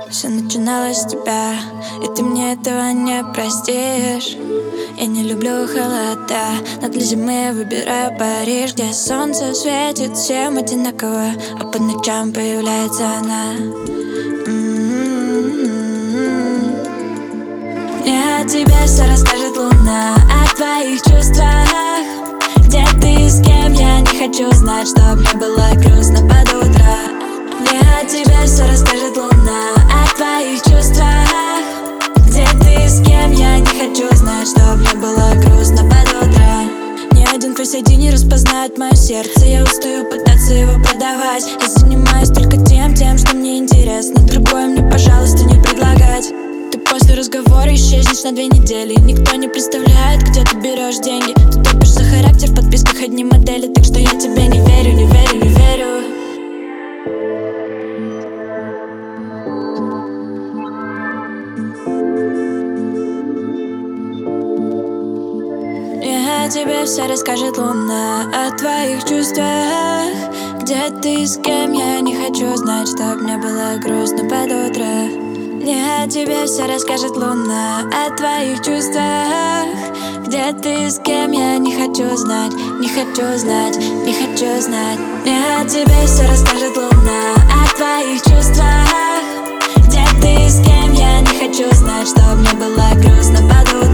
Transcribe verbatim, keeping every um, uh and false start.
Все начиналось с тебя, и ты мне этого не простишь. Я не люблю холода, но для зимы выбираю Париж, где солнце светит всем одинаково, а по ночам появляется она. Мне о тебе все расскажет луна, о твоих чувствах. Где ты, с кем, я не хочу знать, чтоб мне было грустно под утро. Мне о тебе все расскажет луна, о твоих чувствах. Где ты, с кем, я не хочу знать, чтоб мне было грустно под утро. Ни один твой среди не распознает мое сердце. Я устаю пытаться его продавать. Я занимаюсь только тем, тем, что мне интересно. Другое мне, пожалуйста, не предлагать. Ты после разговора исчезнешь на две недели. Никто не представляет, где ты берешь деньги. Ты топишь за характер в подписках одни модели. Так что я тебе не верю, не верю, не верю. Мне о тебе все расскажет луна, о твоих чувствах. Где ты, с кем, я не хочу знать, чтоб мне было грустно под утро. Мне о тебе все расскажет луна, о твоих чувствах. Где ты, с кем, я не хочу знать, не хочу знать, не хочу знать. Мне о тебе все расскажет луна, о твоих чувствах. Где ты, с кем, я не хочу знать, чтоб мне было грустно под утро.